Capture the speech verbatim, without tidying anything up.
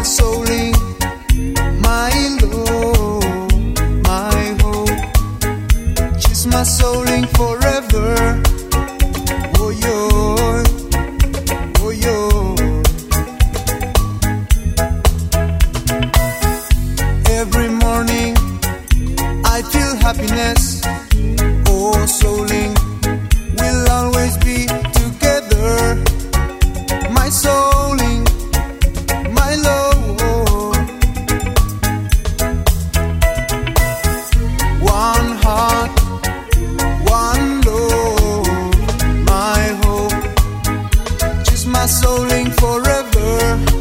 souling, my love, my hope. She's my souling forever. Oh yo, oh yo. Every morning I feel happiness. Oh souling, we'll always be together. My souling, my love. One heart, one love, my hope. Just my souling forever.